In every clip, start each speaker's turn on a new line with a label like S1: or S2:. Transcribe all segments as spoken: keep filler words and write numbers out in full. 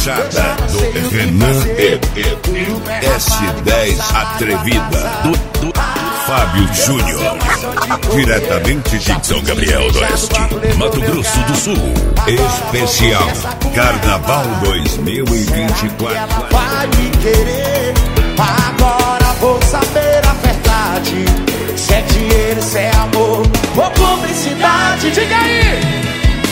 S1: Debochada do Renan e, e S dez Atrevida do, do Fábio Júnior, diretamente de São Gabriel do Oeste, Mato Grosso do Sul. Especial Carnaval dois mil e vinte e quatro.
S2: Vai me querer, agora vou saber a verdade. Se é dinheiro, se é amor ou publicidade, diga aí!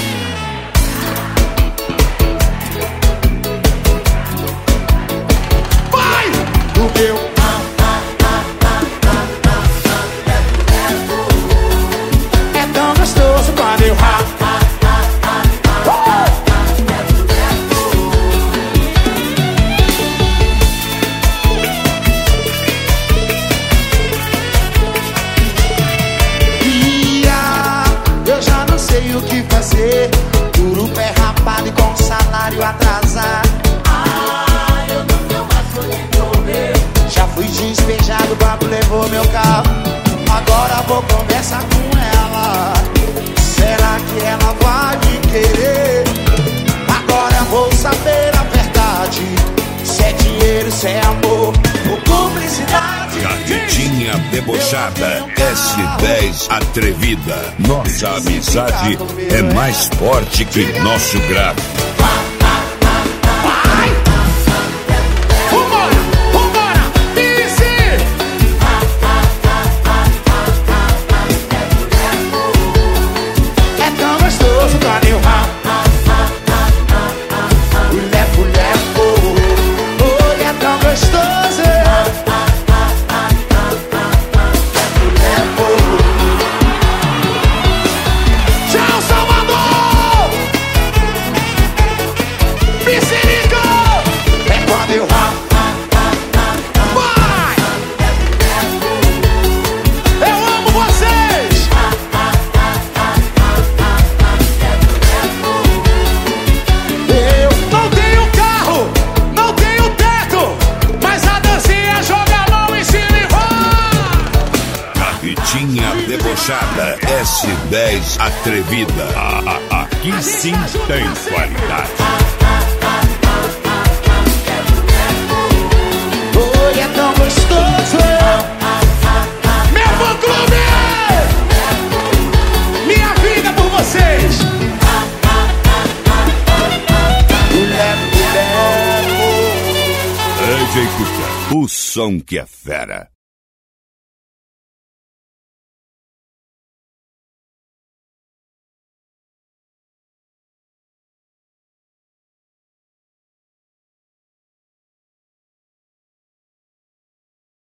S2: Vai! O meu é tão gostoso quando eu rap. O que fazer? Duro pé rapado e com salário atrasado.
S3: Ah, eu não tenho mais onde correr.
S2: Já fui despejado, o papo levou meu carro. Agora vou conversar com ela. Será que ela vai me querer? Agora vou saber a verdade. Se é dinheiro, se é amor ou publicidade.
S1: Carretinha Debochada S dez Atrevida. Nossa amizade é mais forte que nosso grave.
S2: Vai! Vambora! Vambora! Easy! É tão gostoso quando eu rap. Levo, levo. Oi, é tão gostoso. Tchau, Salvador! Piscirico! É quando eu rap. Vai! Eu amo vocês! Eu não tenho carro, não tenho teto, mas a dancinha joga a mão e se livrar!
S1: Carretinha Debochada S dez Atrevida. Ah, ah, aqui sim tem qualidade.
S2: Oi, é tão gostoso. Meu fã-clube! Minha vida por vocês! Levo, levo.
S1: Executa o som que é fera.